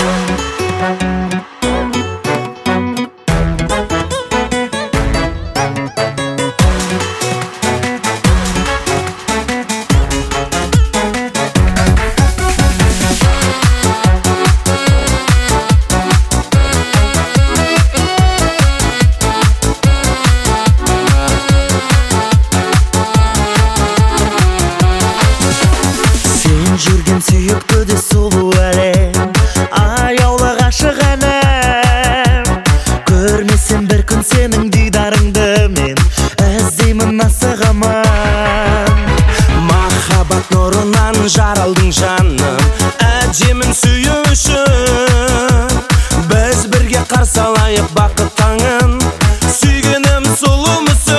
Жүрген сүйікті де сұлу әлем, аяулы ғашық әнім. Көрмесем бір күн сенің дидарыңды мен іздеймін асығамын. Махаббат нұрынан жаралдың жаным, әдемін сүю үшін. Біз бірге қарсы алайық бақыт таңын, сүйгенім сұлумысың.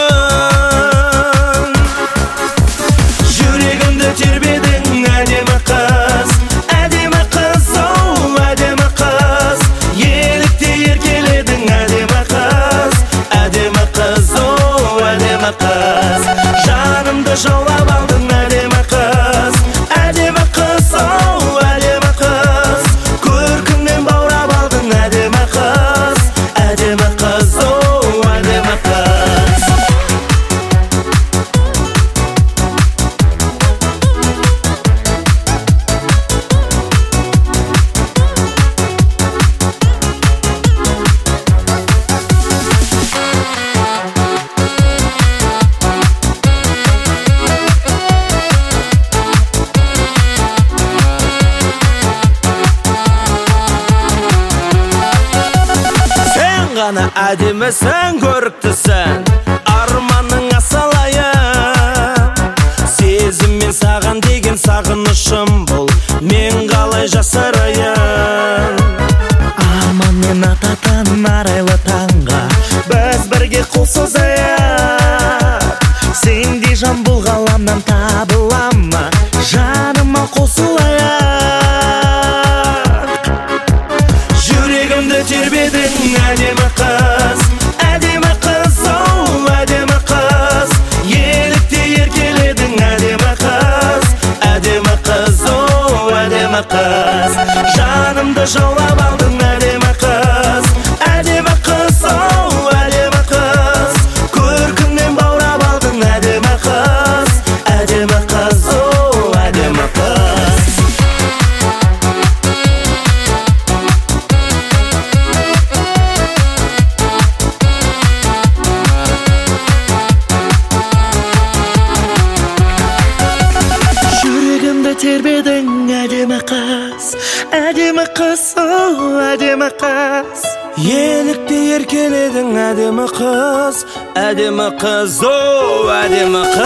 Жүрегімді тербедің әдемі қыз, әдемі қыз, оу әдемі қыз. Елікте еркеледің әдемі қыз, әдемі қыз, оу әдемі қыз. Жанымды жаулап алдың әдемі қыз, әдемі қыз, оу әдемі қыз. Көркіңнен баурап алдың әдемі қыз, әдемі қыз, оу әдемі қыз. Ғана әдемісің, көріктісің, арманның асалайын. Сезіммен саған деген сағынышым бұл, мен қалай жасырайын. Арманмен ататын арайлы таңға біз бірге қол созайық. Сендей жан бұл ғаламнан табыла ма, жаныма қосылайық. Жүрегімді тербедің әдемі қыз, әдемі қыз, оу әдемі қыз. Елікте еркеледің әдемі қыз, әдемі қыз, оу әдемі қыз. Жанымды жаулап алдың әдемі қыз, әдемі қыз, оу әдемі қыз. Көркіңнен баурап алдың әдемі қыз, әдемі қыз, оу әдемі қыз. Тербедің әдемі қыз, әдемі қыз, оу әдемі қыз. Елікте еркеледің әдемі қыз, оу әдемі қыз.